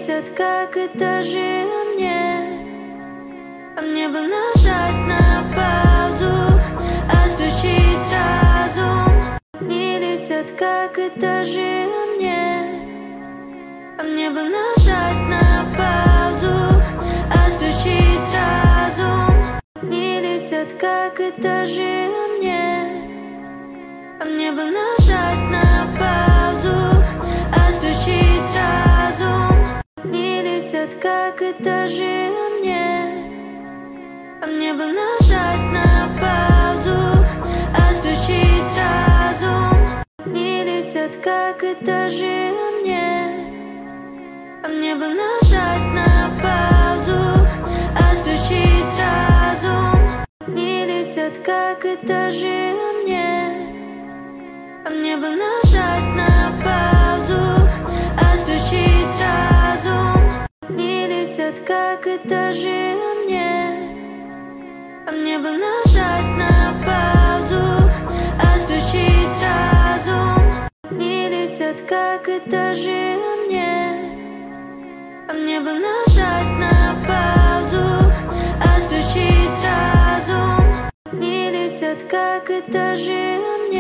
летят, как этажи, а мне бы нажать на паузу, отключить разум. Не летят, как этажи, а мне бы нажать на паузу, отключить разум. Не летят, как этажи, а мне бы нажать на паузу, отключить разум. Не летят, как этажи, а мне бы нажать на паузу, отключить разум. Не летят, как этажи, а мне бы нажать на паузу, отключить разум. Не летят, как этажи, а мне бы нажать на паузу, отключить разум. Не летят, как этажи, а мне бы нажать на паузу, отключить разум. Не летят, как этажи, а мне бы нажать на паузу, отключить разум. Не летят, как этажи,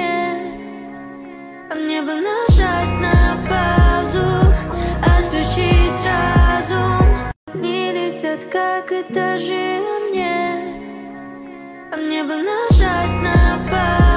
а мне бы нажать на паузу, отключить разум. Не летят, как этажи, а мне бы нажать на паузу.